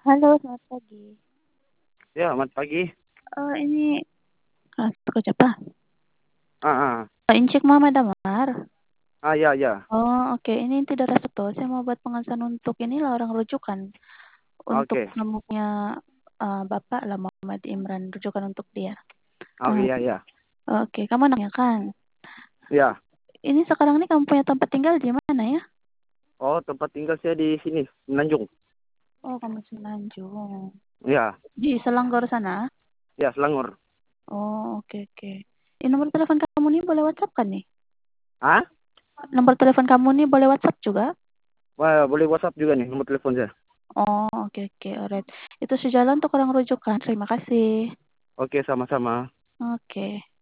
Halo, selamat pagi. Ya, selamat pagi. Ini Ko siapa? Ah, Incik Muhammad Damar. ya, ya. Oh, oke. Ini tidak betul. Saya mau buat pengesahan untuk inilah orang rujukan. Untuk Oke. kamunya Bapak lah Muhammad Imran, rujukan untuk dia. Oke, ya, ya. Oke, kamu nanya kan? Ya. Ini sekarang nih kamu punya tempat tinggal di mana ya? Oh, tempat tinggal saya di sini, Menanjung. Oh, kamu Semenanjung. Ya, Di Selangor sana? ya, Selangor. Oh, oke, oke. Ini nomor telepon kamu nih boleh WhatsApp kan nih? Hah? Nomor telepon kamu nih boleh WhatsApp juga? Wah, boleh WhatsApp juga nih nomor telepon saya. Oh, oke, oke, alright. Itu sejalan untuk orang rujukan. Terima kasih. Oke, sama-sama. Oke.